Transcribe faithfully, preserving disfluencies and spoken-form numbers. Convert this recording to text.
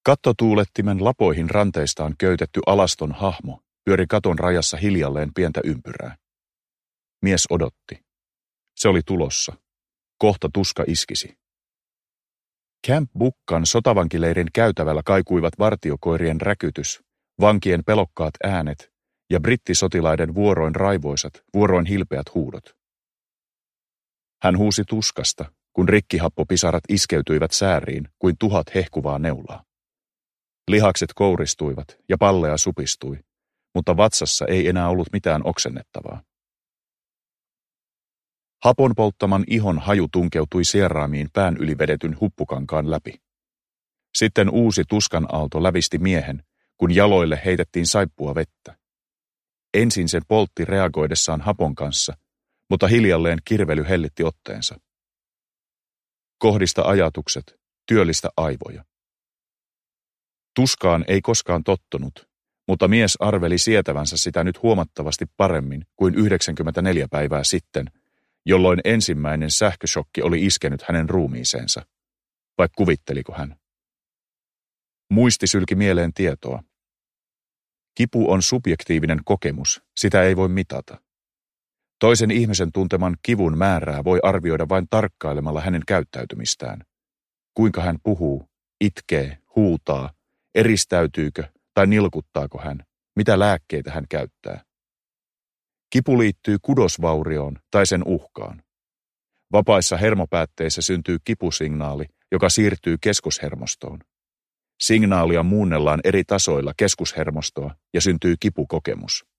Kattotuulettimen lapoihin ranteistaan köytetty alaston hahmo pyöri katon rajassa hiljalleen pientä ympyrää. Mies odotti. Se oli tulossa. Kohta tuska iskisi. Camp Bukkan sotavankileirin käytävällä kaikuivat vartiokoirien räkytys, vankien pelokkaat äänet ja brittisotilaiden vuoroin raivoisat, vuoroin hilpeät huudot. Hän huusi tuskasta, kun rikkihappopisarat iskeytyivät sääriin kuin tuhat hehkuvaa neulaa. Lihakset kouristuivat ja pallea supistui, mutta vatsassa ei enää ollut mitään oksennettavaa. Hapon polttaman ihon haju tunkeutui sieraamiin pään yli vedetyn huppukankaan läpi. Sitten uusi tuskan aalto lävisti miehen, kun jaloille heitettiin saippua vettä. Ensin se poltti reagoidessaan hapon kanssa, mutta hiljalleen kirvely hellitti otteensa. Kohdista ajatukset, työllistä aivoja. Tuskaan ei koskaan tottunut, mutta mies arveli sietävänsä sitä nyt huomattavasti paremmin kuin yhdeksänkymmentäneljä päivää sitten, jolloin ensimmäinen sähköshokki oli iskenyt hänen ruumiiseensa. Vai kuvitteliko hän? Muisti sylki mieleen tietoa. Kipu on subjektiivinen kokemus, sitä ei voi mitata. Toisen ihmisen tunteman kivun määrää voi arvioida vain tarkkailemalla hänen käyttäytymistään. Kuinka hän puhuu, itkee, huutaa, eristäytyykö tai nilkuttaako hän, mitä lääkkeitä hän käyttää. Kipu liittyy kudosvaurioon tai sen uhkaan. Vapaissa hermopäätteissä syntyy kipusignaali, joka siirtyy keskushermostoon. Signaalia muunnellaan eri tasoilla keskushermostoa ja syntyy kipukokemus.